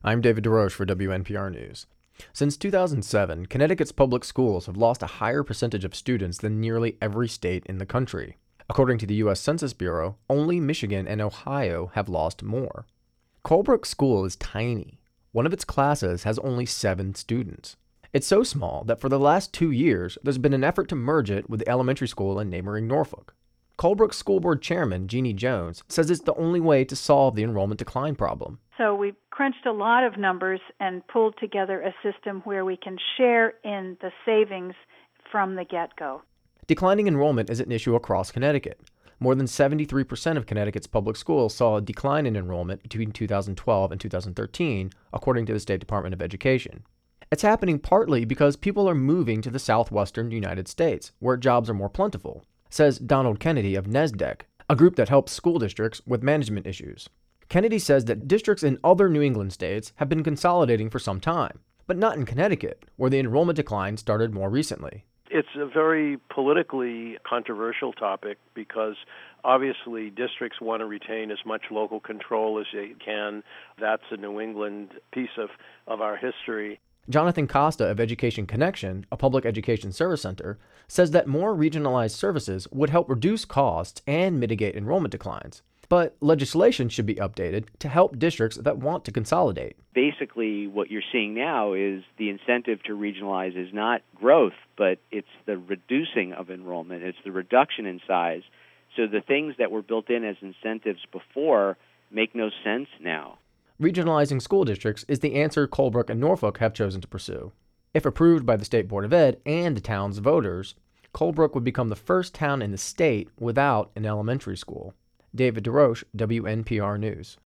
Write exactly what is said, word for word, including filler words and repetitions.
I'm David DeRoche for W N P R News. Since two thousand seven, Connecticut's public schools have lost a higher percentage of students than nearly every state in the country. According to the U S Census Bureau, only Michigan and Ohio have lost more. Colebrook School is tiny. One of its classes has only seven students. It's so small that for the last two years, there's been an effort to merge it with the elementary school in neighboring Norfolk. Colebrook School Board Chairman Jeannie Jones says it's the only way to solve the enrollment decline problem. So we crunched a lot of numbers and pulled together a system where we can share in the savings from the get-go. Declining enrollment is an issue across Connecticut. More than seventy-three percent of Connecticut's public schools saw a decline in enrollment between two thousand twelve and two thousand thirteen, according to the State Department of Education. It's happening partly because people are moving to the southwestern United States, where jobs are more plentiful, says Donald Kennedy of NESDEC, a group that helps school districts with management issues. Kennedy says that districts in other New England states have been consolidating for some time, but not in Connecticut, where the enrollment decline started more recently. It's a very politically controversial topic because obviously districts want to retain as much local control as they can. That's a New England piece of, of our history. Jonathan Costa of Education Connection, a public education service center, says that more regionalized services would help reduce costs and mitigate enrollment declines. But legislation should be updated to help districts that want to consolidate. Basically, what you're seeing now is the incentive to regionalize is not growth, but it's the reducing of enrollment. It's the reduction in size. So the things that were built in as incentives before make no sense now. Regionalizing school districts is the answer Colebrook and Norfolk have chosen to pursue. If approved by the State Board of Ed and the town's voters, Colebrook would become the first town in the state without an elementary school. David DeRoche, W N P R News.